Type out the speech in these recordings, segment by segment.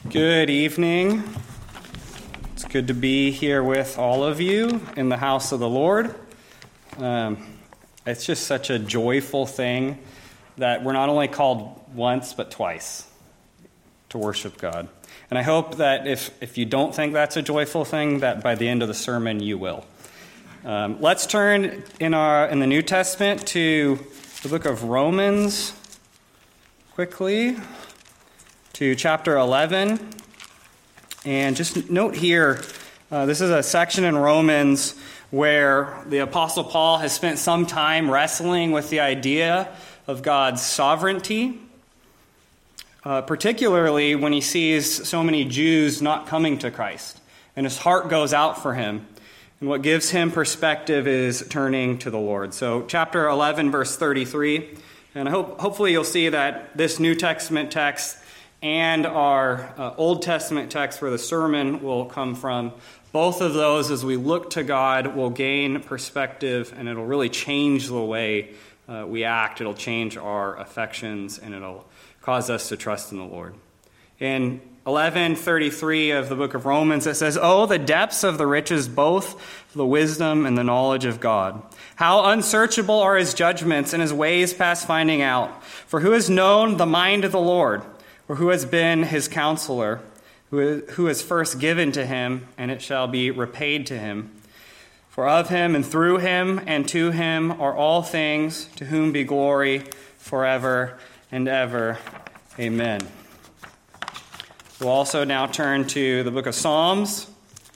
Good evening. It's good to be here with all of you in the house of the Lord. It's just such a joyful thing that we're not only called once, but twice to worship God. And I hope that if you don't think that's a joyful thing, that by the end of the sermon you will. Let's turn in the New Testament to the book of Romans quickly, to chapter 11. And just note here, this is a section in Romans where the Apostle Paul has spent some time wrestling with the idea of God's sovereignty, particularly when he sees so many Jews not coming to Christ, and his heart goes out for him. And what gives him perspective is turning to the Lord. So chapter 11, verse 33, and hopefully you'll see that this New Testament text and our Old Testament text where the sermon will come from, both of those, as we look to God, will gain perspective, and it'll really change the way we act. It'll change our affections, and it'll cause us to trust in the Lord. In 11:33 of the book of Romans, it says, "Oh, the depths of the riches, both the wisdom and the knowledge of God. How unsearchable are his judgments, and his ways past finding out. For who has known the mind of the Lord? Or who has been his counselor, who has first given to him, and it shall be repaid to him? For of him and through him and to him are all things, to whom be glory forever and ever. Amen." We'll also now turn to the book of Psalms,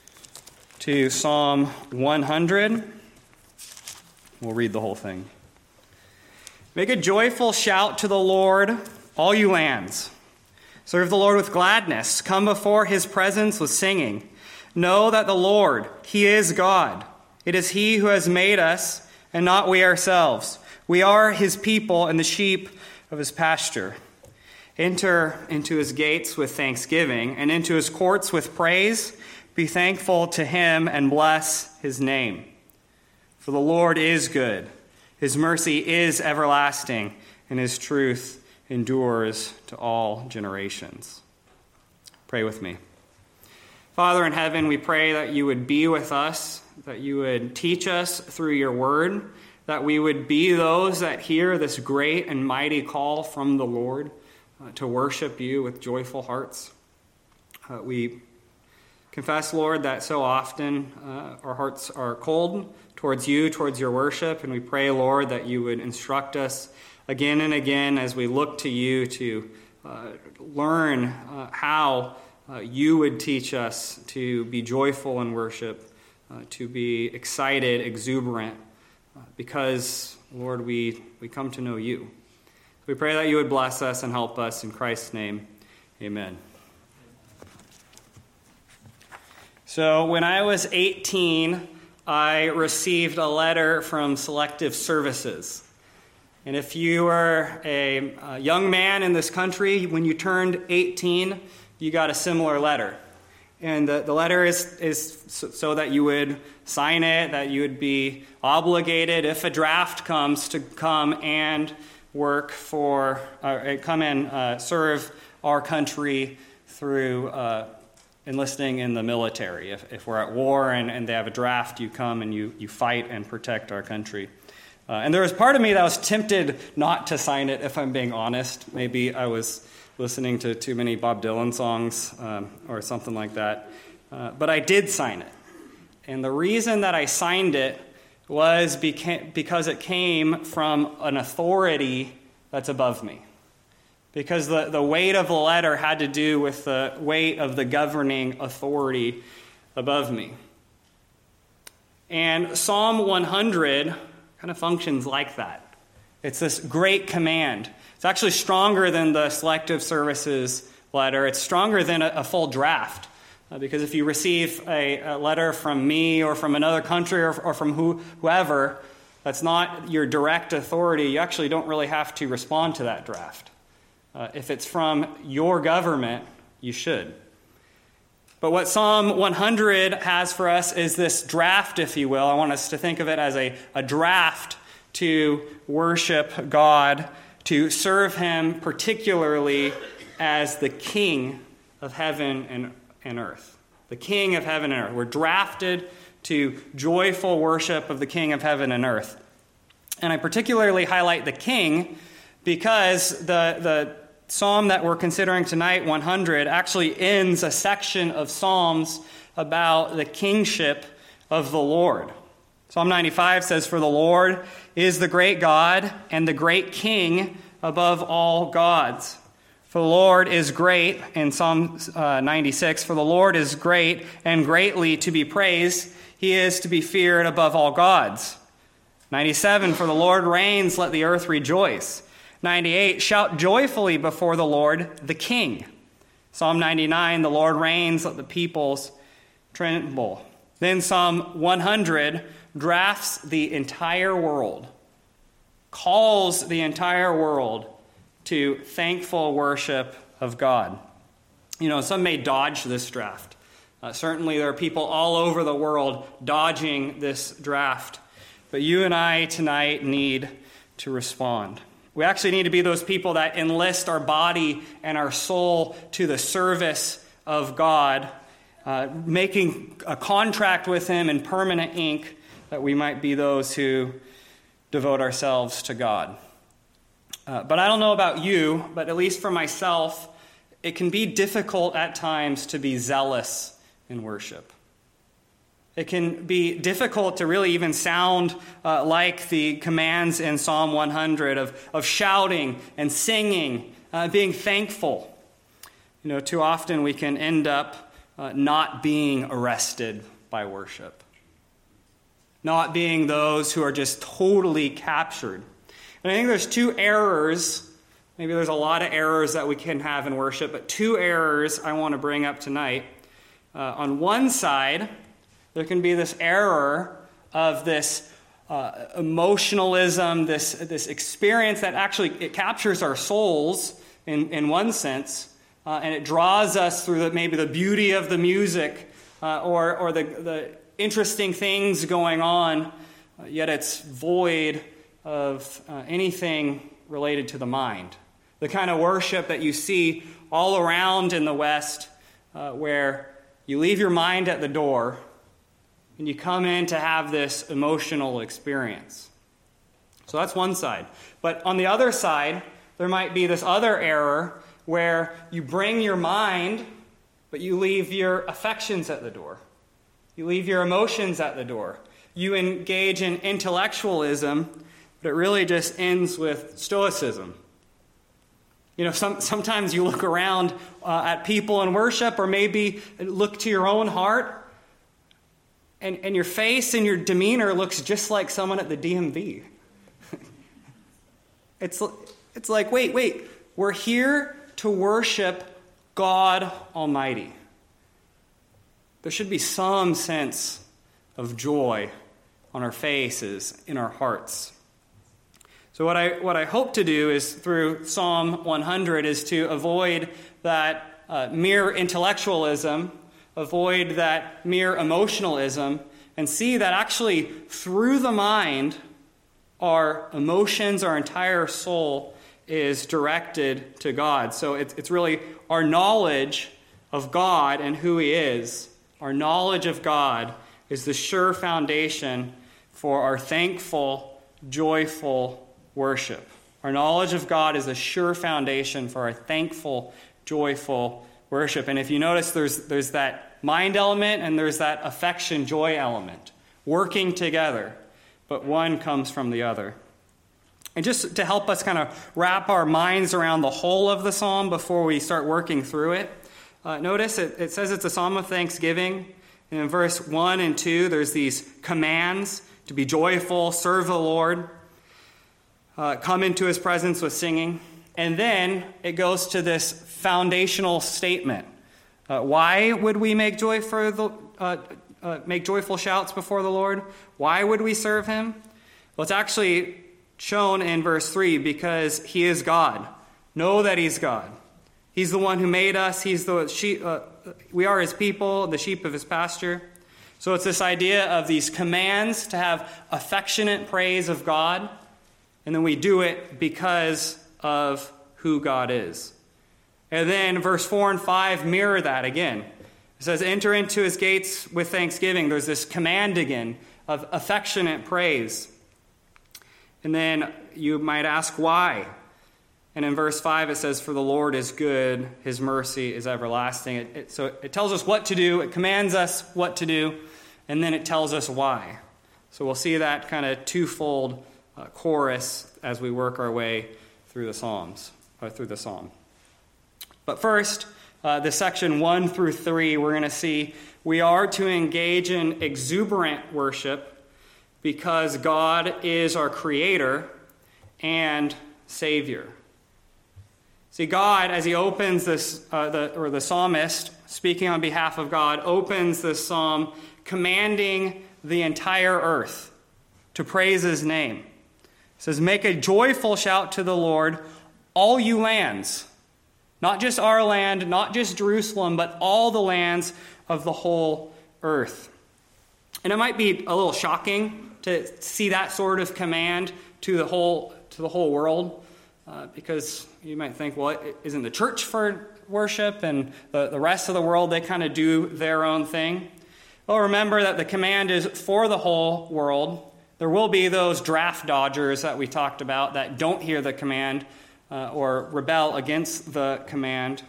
to Psalm 100. We'll read the whole thing. "Make a joyful shout to the Lord, all you lands. Serve the Lord with gladness. Come before his presence with singing. Know that the Lord, he is God. It is he who has made us, and not we ourselves. We are his people and the sheep of his pasture. Enter into his gates with thanksgiving, and into his courts with praise. Be thankful to him and bless his name. For the Lord is good. His mercy is everlasting, and his truth endures to all generations." Pray with me. Father in heaven, we pray that you would be with us, that you would teach us through your word, that we would be those that hear this great and mighty call from the Lord to worship you with joyful hearts. We confess, Lord, that so often our hearts are cold towards you, towards your worship, and we pray, Lord, that you would instruct us again and again as we look to you to learn how you would teach us to be joyful in worship, to be excited, exuberant, because, Lord, we come to know you. We pray that you would bless us and help us in Christ's name. Amen. So when I was 18, I received a letter from Selective Services. And if you were a young man in this country, when you turned 18, you got a similar letter. And the letter is so that you would sign it, that you would be obligated, if a draft comes, to come and work for, come and serve our country through enlisting in the military. If we're at war and they have a draft, you come and you fight and protect our country. And there was part of me that was tempted not to sign it, if I'm being honest. Maybe I was listening to too many Bob Dylan songs or something like that. But I did sign it. And the reason that I signed it was because it came from an authority that's above me. Because the weight of the letter had to do with the weight of the governing authority above me. And Psalm 100 kind of functions like that. It's this great command. It's actually stronger than the Selective Services letter. It's stronger than a full draft. Because if you receive a letter from me or from another country or from whoever, that's not your direct authority, you actually don't really have to respond to that draft. If it's from your government, you should. But what Psalm 100 has for us is this draft, if you will. I want us to think of it as a draft to worship God, to serve him particularly as the King of heaven and earth. The King of heaven and earth. We're drafted to joyful worship of the King of heaven and earth. And I particularly highlight the King because the psalm that we're considering tonight, 100, actually ends a section of psalms about the kingship of the Lord. Psalm 95 says, "For the Lord is the great God and the great King above all gods. For the Lord is great," in Psalm 96, "For the Lord is great and greatly to be praised. He is to be feared above all gods." 97, "For the Lord reigns, let the earth rejoice." 98, "Shout joyfully before the Lord, the King." Psalm 99, "The Lord reigns, let the peoples tremble." Then Psalm 100 drafts the entire world, calls the entire world to thankful worship of God. You know, some may dodge this draft. Certainly there are people all over the world dodging this draft. But you and I tonight need to respond. We actually need to be those people that enlist our body and our soul to the service of God, making a contract with Him in permanent ink, that we might be those who devote ourselves to God. But I don't know about you, but at least for myself, it can be difficult at times to be zealous in worship. It can be difficult to really even sound like the commands in Psalm 100 of shouting and singing, being thankful. You know, too often we can end up not being arrested by worship. Not being those who are just totally captured. And I think there's two errors. Maybe there's a lot of errors that we can have in worship, but two errors I want to bring up tonight. On one side, there can be this error of this emotionalism, this experience that actually it captures our souls in one sense, and it draws us through maybe the beauty of the music or the interesting things going on, yet it's void of anything related to the mind. The kind of worship that you see all around in the West, where you leave your mind at the door and you come in to have this emotional experience. So that's one side. But on the other side, there might be this other error where you bring your mind, but you leave your affections at the door. You leave your emotions at the door. You engage in intellectualism, but it really just ends with stoicism. You know, sometimes you look around at people in worship, or maybe look to your own heart, and your face and your demeanor looks just like someone at the DMV. It's like, wait, we're here to worship God Almighty. There should be some sense of joy on our faces, in our hearts. So what I hope to do is, through Psalm 100, is to avoid that mere intellectualism, avoid that mere emotionalism, and see that actually through the mind, our emotions, our entire soul is directed to God. So it's really our knowledge of God and who He is. Our knowledge of God is the sure foundation for our thankful, joyful worship. Our knowledge of God is a sure foundation for our thankful, joyful worship. And if you notice, there's that mind element and there's that affection, joy element working together, but one comes from the other. And just to help us kind of wrap our minds around the whole of the psalm before we start working through it, notice it says it's a psalm of thanksgiving. And in verse 1 and 2, there's these commands to be joyful, serve the Lord, come into His presence with singing. And then it goes to this foundational statement. Why would we make joyful shouts before the Lord? Why would we serve Him? Well, it's actually shown in verse 3, because He is God. Know that He's God. He's the one who made us. He's the sheep. We are His people, the sheep of His pasture. So it's this idea of these commands to have affectionate praise of God, and then we do it because of who God is. And then verse 4 and 5 mirror that again. It says, enter into his gates with thanksgiving. There's this command again of affectionate praise. And then you might ask why. And in verse 5 it says, for the Lord is good, his mercy is everlasting. So it tells us what to do, it commands us what to do, and then it tells us why. So we'll see that kind of twofold chorus as we work our way through the Psalms, or through the Psalm. But first, the section 1 through 3, we're going to see we are to engage in exuberant worship because God is our creator and Savior. See, God, as he opens this, the psalmist, speaking on behalf of God, opens this psalm commanding the entire earth to praise his name. It says, make a joyful shout to the Lord, all you lands. Not just our land, not just Jerusalem, but all the lands of the whole earth. And it might be a little shocking to see that sort of command to the whole world, because you might think, well, isn't the church for worship and the rest of the world, they kind of do their own thing? Well, remember that the command is for the whole world. There will be those draft dodgers that we talked about that don't hear the command or rebel against the command.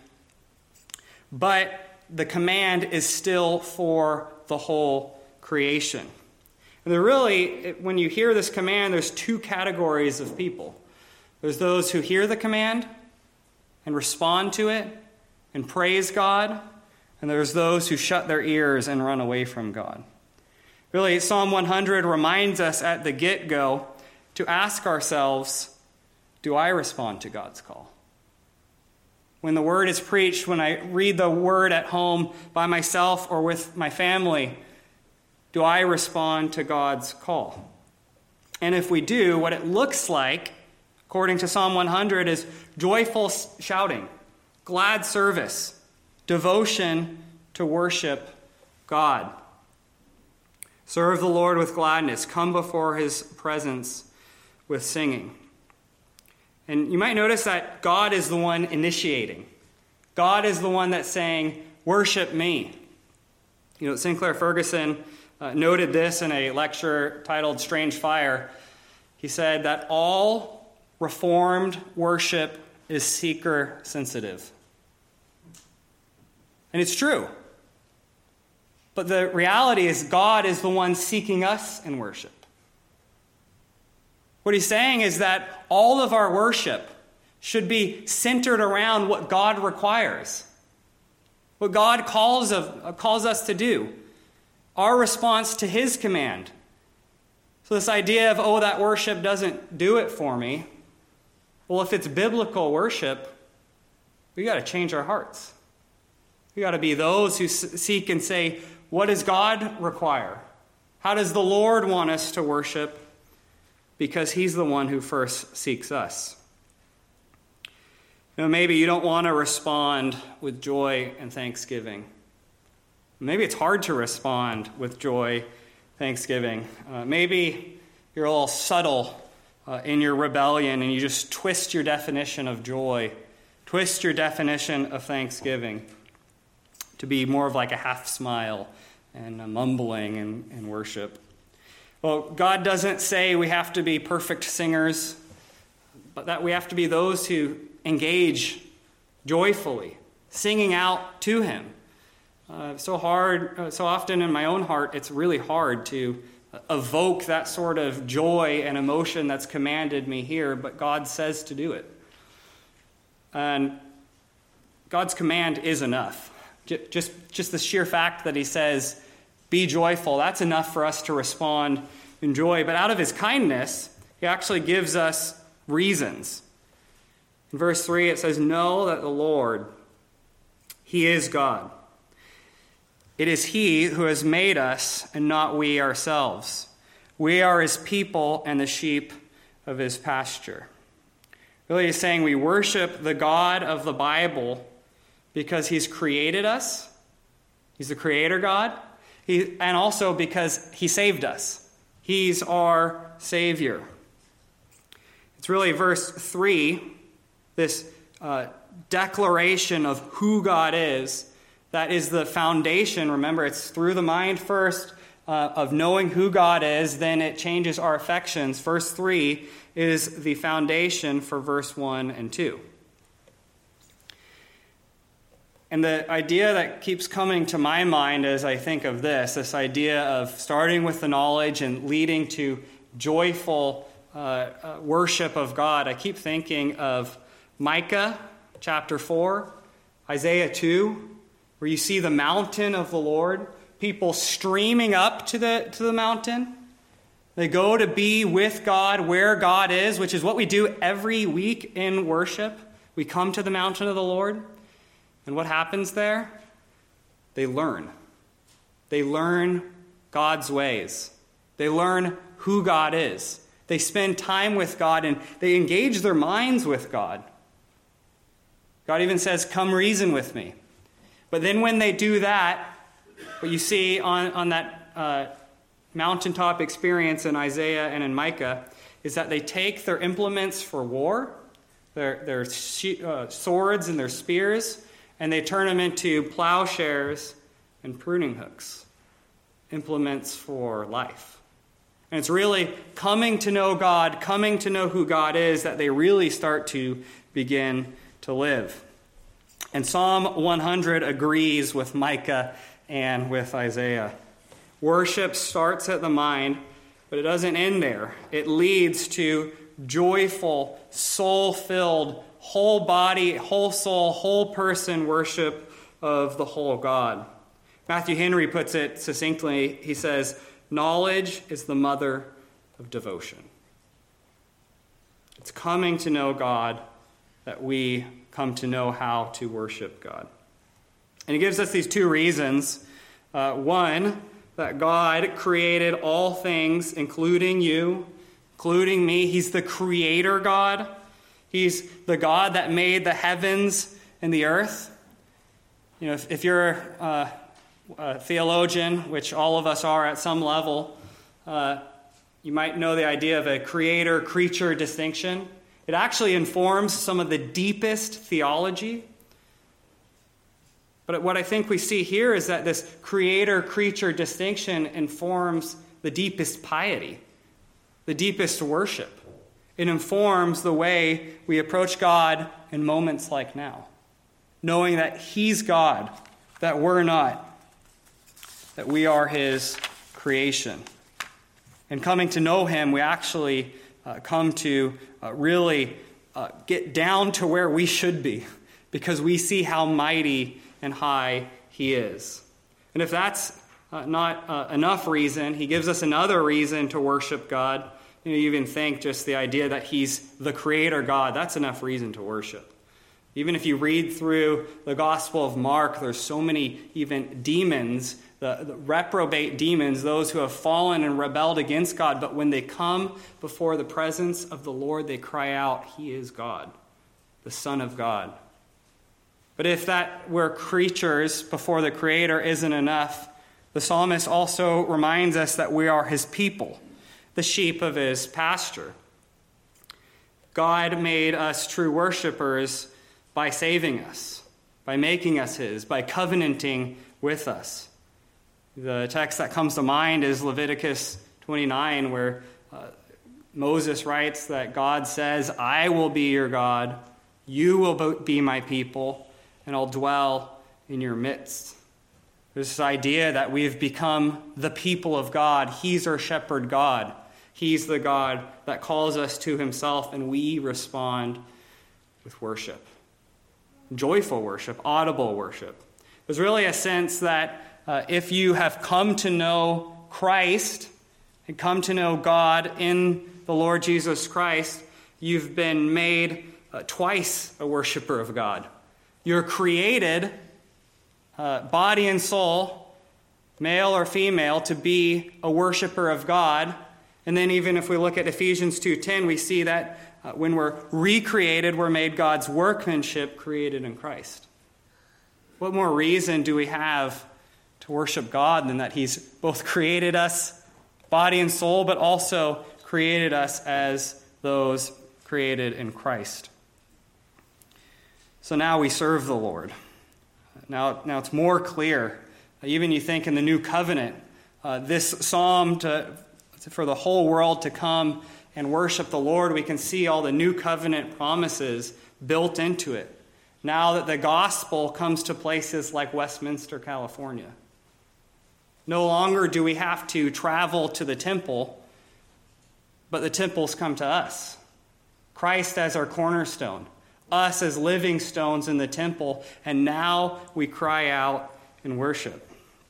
But the command is still for the whole creation. And when you hear this command, there's two categories of people. There's those who hear the command and respond to it and praise God, and there's those who shut their ears and run away from God. Really, Psalm 100 reminds us at the get-go to ask ourselves, do I respond to God's call? When the word is preached, when I read the word at home by myself or with my family, do I respond to God's call? And if we do, what it looks like, according to Psalm 100, is joyful shouting, glad service, devotion to worship God. Serve the Lord with gladness. Come before his presence with singing. And you might notice that God is the one initiating. God is the one that's saying, worship me. You know, Sinclair Ferguson noted this in a lecture titled Strange Fire. He said that all Reformed worship is seeker sensitive. And it's true. But the reality is God is the one seeking us in worship. What he's saying is that all of our worship should be centered around what God requires, what God calls us to do, our response to his command. So this idea of, that worship doesn't do it for me. Well, if it's biblical worship, we got to change our hearts. We got to be those who seek and say, what does God require? How does the Lord want us to worship? Because he's the one who first seeks us. You know, maybe you don't want to respond with joy and thanksgiving. Maybe it's hard to respond with joy, thanksgiving. Maybe you're a little subtle in your rebellion and you just twist your definition of joy, twist your definition of thanksgiving to be more of like a half smile and a mumbling in worship. Well, God doesn't say we have to be perfect singers, but that we have to be those who engage joyfully, singing out to him. So often in my own heart, it's really hard to evoke that sort of joy and emotion that's commanded me here, but God says to do it. And God's command is enough. Just the sheer fact that he says, be joyful, that's enough for us to respond in joy. But out of his kindness, he actually gives us reasons. In verse 3, it says, know that the Lord, he is God. It is he who has made us and not we ourselves. We are his people and the sheep of his pasture. Really, he's saying we worship the God of the Bible because he's created us. He's the creator God. And also because he saved us. He's our Savior. It's really verse 3, this declaration of who God is. That is the foundation. Remember, it's through the mind first of knowing who God is, then it changes our affections. Verse 3 is the foundation for verse 1 and 2. And the idea that keeps coming to my mind as I think of this idea of starting with the knowledge and leading to joyful worship of God, I keep thinking of Micah chapter 4, Isaiah 2, where you see the mountain of the Lord, people streaming up to the mountain. They go to be with God where God is, which is what we do every week in worship. We come to the mountain of the Lord. And what happens there? They learn. They learn God's ways. They learn who God is. They spend time with God and they engage their minds with God. God even says, "Come reason with me." But then when they do that, what you see on that mountaintop experience in Isaiah and in Micah is that they take their implements for war, their swords and their spears, and they turn them into plowshares and pruning hooks, implements for life. And it's really coming to know God, coming to know who God is, that they really start to begin to live. And Psalm 100 agrees with Micah and with Isaiah. Worship starts at the mind, but it doesn't end there. It leads to joyful, soul-filled, whole body, whole soul, whole person worship of the whole God. Matthew Henry puts it succinctly. He says, "Knowledge is the mother of devotion." It's coming to know God that we come to know how to worship God. And he gives us these two reasons. One, that God created all things, including you, including me. He's the creator God. He's the God that made the heavens and the earth. You know, if you're a theologian, which all of us are at some level, you might know the idea of a creator-creature distinction. It actually informs some of the deepest theology. But what I think we see here is that this creator-creature distinction informs the deepest piety, the deepest worship. It informs the way we approach God in moments like now, knowing that He's God, that we're not, that we are His creation. And coming to know Him, we actually come to really get down to where we should be, because we see how mighty and high He is. And if that's not enough reason, He gives us another reason to worship God. You even think just the idea that He's the creator God, that's enough reason to worship. Even if you read through the Gospel of Mark, there's so many even demons, the reprobate demons, those who have fallen and rebelled against God, but when they come before the presence of the Lord, they cry out, "He is God, the Son of God." But if that we're creatures before the Creator isn't enough, the psalmist also reminds us that we are His people, the sheep of His pasture. God made us true worshipers by saving us, by making us His, by covenanting with us. The text that comes to mind is Leviticus 29, where Moses writes that God says, "I will be your God, you will be my people, and I'll dwell in your midst." There's this idea that we've become the people of God. He's our shepherd God. He's the God that calls us to Himself, and we respond with worship. Joyful worship, audible worship. There's really a sense that if you have come to know Christ and come to know God in the Lord Jesus Christ, you've been made twice a worshiper of God. You're created, body and soul, male or female, to be a worshiper of God. And then even if we look at Ephesians 2:10, we see that when we're recreated, we're made God's workmanship, created in Christ. What more reason do we have to worship God than that He's both created us, body and soul, but also created us as those created in Christ? So now we serve the Lord. Now it's more clear. Even you think in the New Covenant, this psalm for the whole world to come and worship the Lord, we can see all the New Covenant promises built into it. Now that the gospel comes to places like Westminster, California. No longer do we have to travel to the temple, but the temples come to us. Christ as our cornerstone, us as living stones in the temple, and now we cry out in worship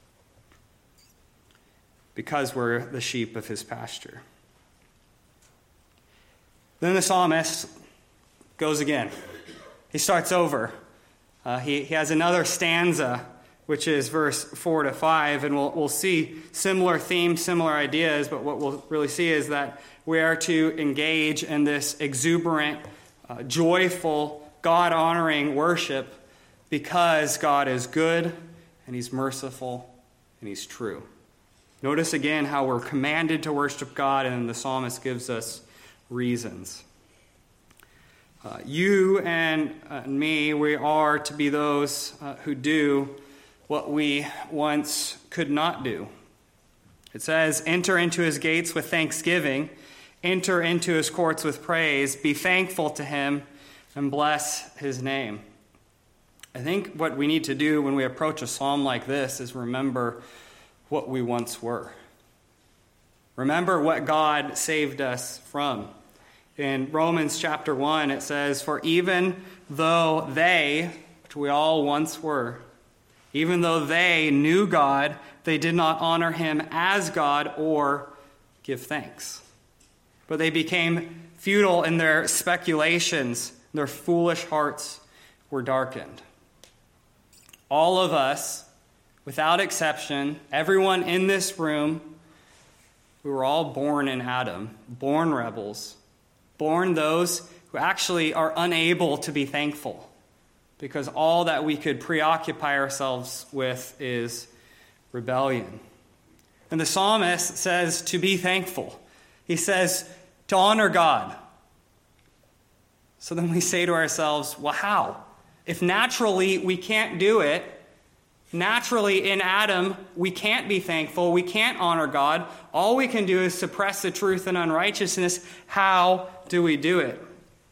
because we're the sheep of his pasture. Then the psalmist goes again. He starts over. He has another stanza, which is verse 4 to 5, and we'll see similar themes, similar ideas, but what we'll really see is that we are to engage in this exuberant, joyful, God-honoring worship because God is good, and he's merciful, and he's true. Notice again how we're commanded to worship God, and the psalmist gives us reasons. You and me, we are to be those who do what we once could not do. It says, enter into his gates with thanksgiving, enter into his courts with praise, be thankful to him, and bless his name. I think what we need to do when we approach a psalm like this is remember what we once were. Remember what God saved us from. In Romans chapter 1, it says, for even though they, which we all once were, even though they knew God, they did not honor him as God or give thanks. But they became futile in their speculations. Their foolish hearts were darkened. All of us, without exception, everyone in this room, we were all born in Adam, born rebels, born those who actually are unable to be thankful because all that we could preoccupy ourselves with is rebellion. And the psalmist says to be thankful. He says to honor God. So then we say to ourselves, well, how? If naturally we can't do it, naturally in Adam we can't be thankful, we can't honor God, all we can do is suppress the truth and unrighteousness. How do we do it?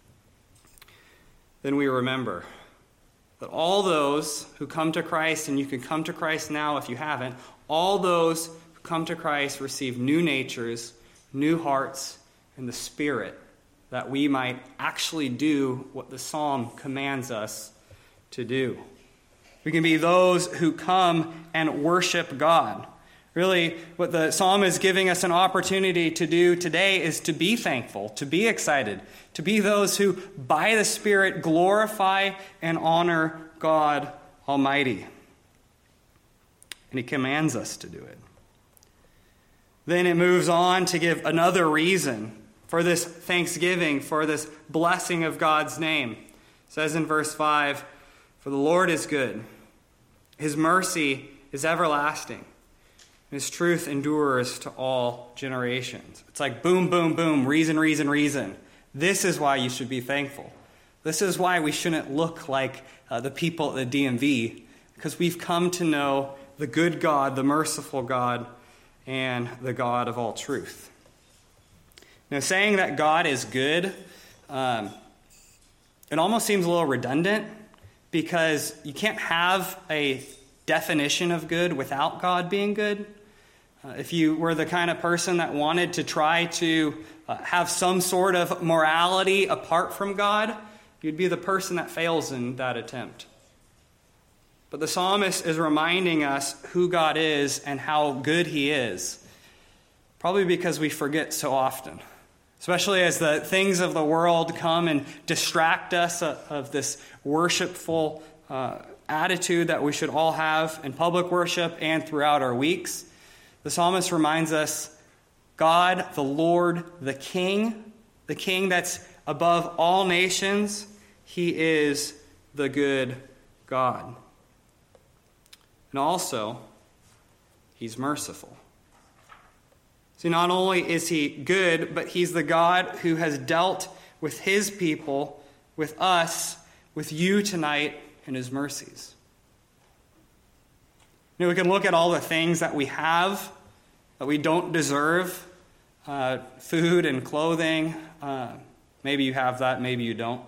Then we remember that all those who come to Christ, and you can come to Christ now if you haven't, all those who come to Christ receive new natures, new hearts, and the Spirit, that we might actually do what the psalm commands us to do. We can be those who come and worship God. Really, what the psalm is giving us an opportunity to do today is to be thankful, to be excited, to be those who, by the Spirit, glorify and honor God Almighty. And he commands us to do it. Then it moves on to give another reason for this thanksgiving, for this blessing of God's name. It says in verse 5, for the Lord is good. His mercy is everlasting. His truth endures to all generations. It's like boom, boom, boom, reason, reason, reason. This is why you should be thankful. This is why we shouldn't look like the people at the DMV, because we've come to know the good God, the merciful God, and the God of all truth. Now, saying that God is good, it almost seems a little redundant, because you can't have a definition of good without God being good. If you were the kind of person that wanted to try to have some sort of morality apart from God, you'd be the person that fails in that attempt. But the psalmist is reminding us who God is and how good he is, probably because we forget so often, especially as the things of the world come and distract us of this worshipful attitude that we should all have in public worship and throughout our weeks. The psalmist reminds us, God, the Lord, the King that's above all nations, he is the good God. And also, he's merciful. See, not only is he good, but he's the God who has dealt with his people, with us, with you tonight in his mercies. We can look at all the things that we have that we don't deserve, food and clothing. Maybe you have that, maybe you don't.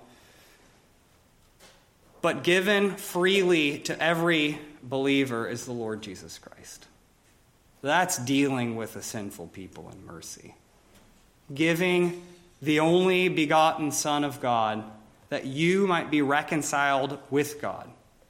But given freely to every believer is the Lord Jesus Christ. That's dealing with a sinful people in mercy. Giving the only begotten Son of God that you might be reconciled with God.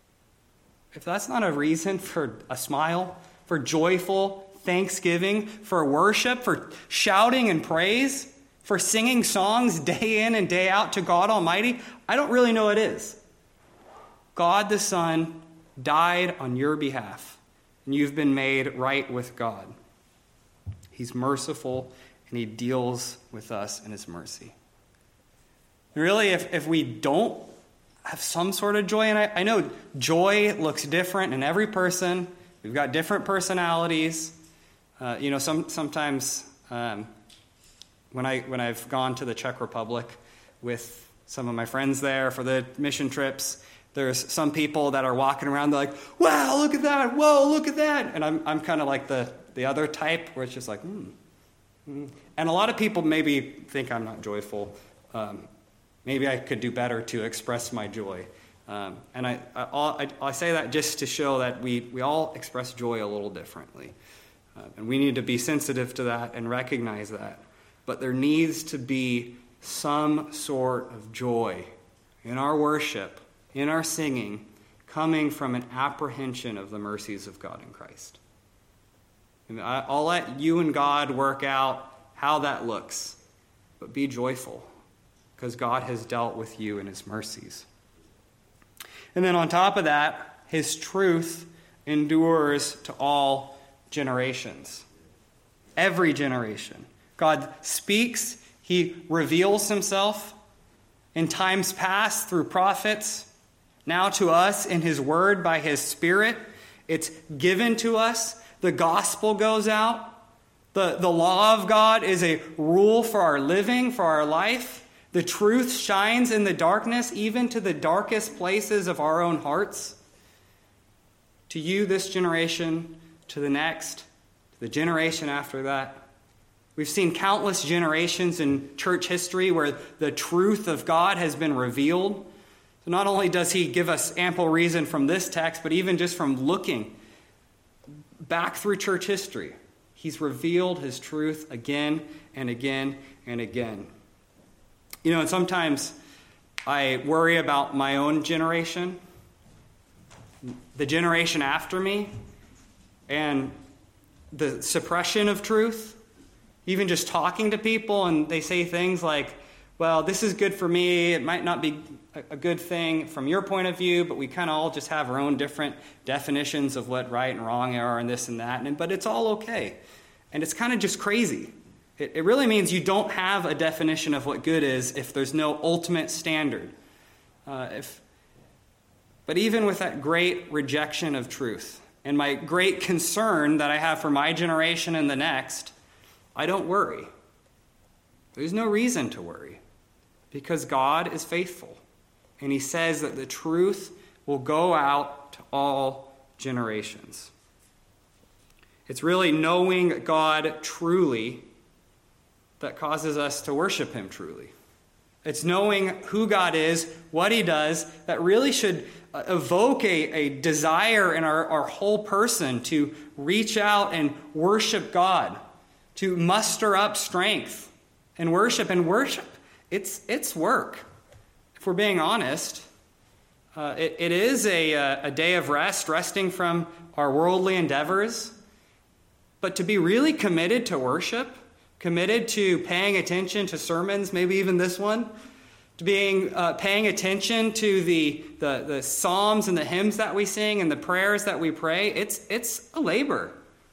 If that's not a reason for a smile, for joyful thanksgiving, for worship, for shouting and praise, for singing songs day in and day out to God Almighty, I don't really know what it is. God the Son died on your behalf, and you've been made right with God. He's merciful, and he deals with us in his mercy. And really, if we don't have some sort of joy, and I know joy looks different in every person. We've got different personalities. Sometimes when I've gone to the Czech Republic with some of my friends there for the mission trips, there's some people that are walking around, they're like, wow, look at that, whoa, look at that. And I'm kind of like the other type where it's just like, And a lot of people maybe think I'm not joyful. Maybe I could do better to express my joy. And I say that just to show that we all express joy a little differently. And we need to be sensitive to that and recognize that. But there needs to be some sort of joy in our worship, in our singing, coming from an apprehension of the mercies of God in Christ. And I'll let you and God work out how that looks, but be joyful, because God has dealt with you in his mercies. And then on top of that, his truth endures to all generations. Every generation. God speaks, he reveals himself in times past through prophets, now to us in his word by his Spirit. It's given to us. The gospel goes out. The law of God is a rule for our living, for our life. The truth shines in the darkness, even to the darkest places of our own hearts. To you, this generation, to the next, to the generation after that. We've seen countless generations in church history where the truth of God has been revealed. So not only does he give us ample reason from this text, but even just from looking back through church history, he's revealed his truth again and again and again. And sometimes I worry about my own generation, the generation after me, and the suppression of truth. Even just talking to people, and they say things like, well, this is good for me. It might not be a good thing from your point of view, but we kind of all just have our own different definitions of what right and wrong are and this and that. But it's all okay. And it's kind of just crazy. It really means you don't have a definition of what good is if there's no ultimate standard. But even with that great rejection of truth and my great concern that I have for my generation and the next, I don't worry. There's no reason to worry because God is faithful. And he says that the truth will go out to all generations. It's really knowing God truly that causes us to worship him truly. It's knowing who God is, what he does, that really should evoke a desire in our whole person to reach out and worship God, to muster up strength and worship. And worship, it's work. If we're being honest, it is a day of rest, resting from our worldly endeavors. But to be really committed to worship, committed to paying attention to sermons, maybe even this one, to paying attention to the psalms and the hymns that we sing and the prayers that we pray, it's a labor.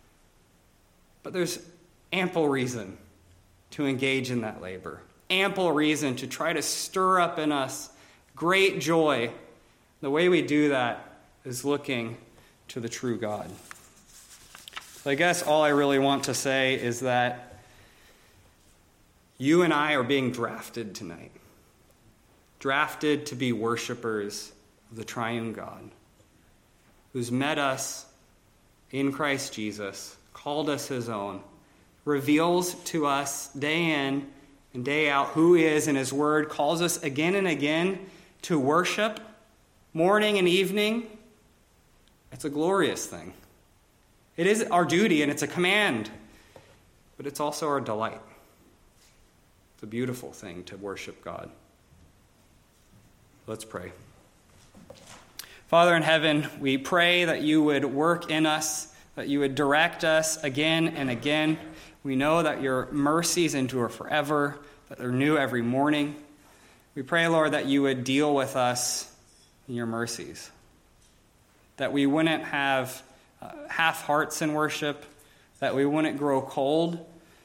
But there's ample reason to engage in that labor. Ample reason to try to stir up in us great joy. The way we do that is looking to the true God. So I guess all I really want to say is that you and I are being drafted tonight. drafted to be worshipers of the triune God, who's met us in Christ Jesus, called us his own, reveals to us day in and day out who he is in his word, calls us again and again to worship morning and evening. It's a glorious thing. It is our duty and it's a command, but it's also our delight. It's a beautiful thing to worship God. Let's pray. Father in heaven, we pray that you would work in us, that you would direct us again and again. We know that your mercies endure forever, that they're new every morning. We pray, Lord, that you would deal with us in your mercies, that we wouldn't have half hearts in worship, that we wouldn't grow cold.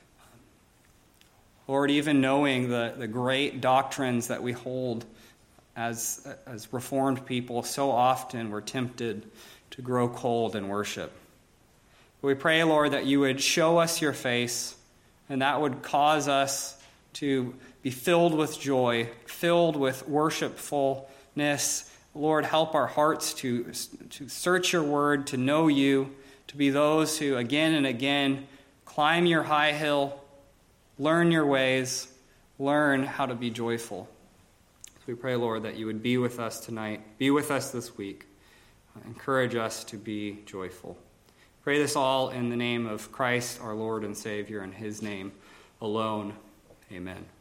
Lord, even knowing the great doctrines that we hold as Reformed people, so often we're tempted to grow cold in worship. We pray, Lord, that you would show us your face, and that would cause us to be filled with joy, filled with worshipfulness. Lord, help our hearts to search your word, to know you, to be those who again and again climb your high hill, learn your ways, learn how to be joyful. So we pray, Lord, that you would be with us tonight, be with us this week, encourage us to be joyful. Pray this all in the name of Christ, our Lord and Savior, in his name alone. Amen.